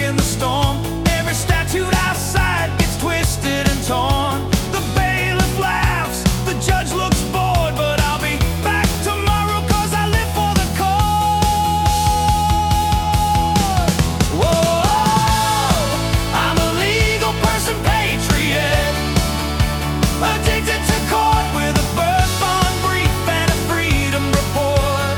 in the storm. Every statute outside gets twisted and torn. The bailiff laughs, the judge looks bored, but I'll be back tomorrow 'cause I live for the court. Whoa, I'm a legal person, patriot, addicted to court with a birth bond brief and a freedom report.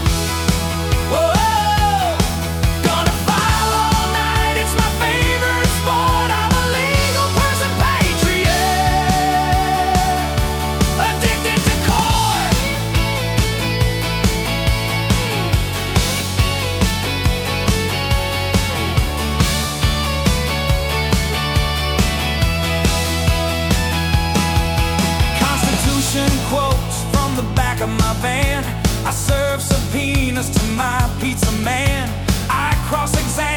Whoa, gonna file all night, it's my favorite sport. I'm a legal person, patriot, addicted to court. Constitution quotes from the back of my van. I serve subpoenas to my pizza man. I cross-examine